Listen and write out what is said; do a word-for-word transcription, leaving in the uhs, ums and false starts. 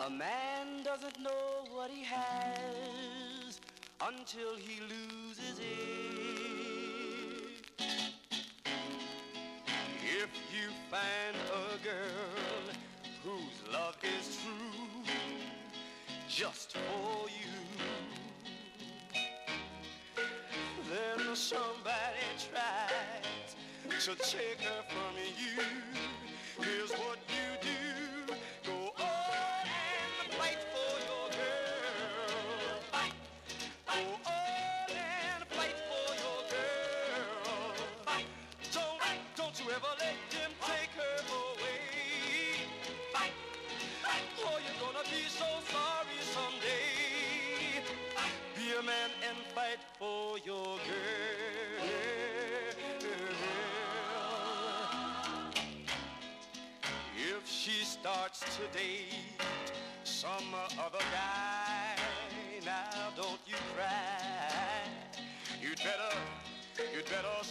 A man doesn't know what he has until he loses it. If you find a girl whose love is true just for you, then somebody tries to take her from you. Here's what you do. Go on and fight for your girl. Fight. Go on and fight for your girl. Fight. Don't, don't you ever let them take her away. Fight. Or you're gonna be so sorry someday. Be a man and fight for your girl. If she starts to date some other guy, now don't you cry. You'd better, you'd better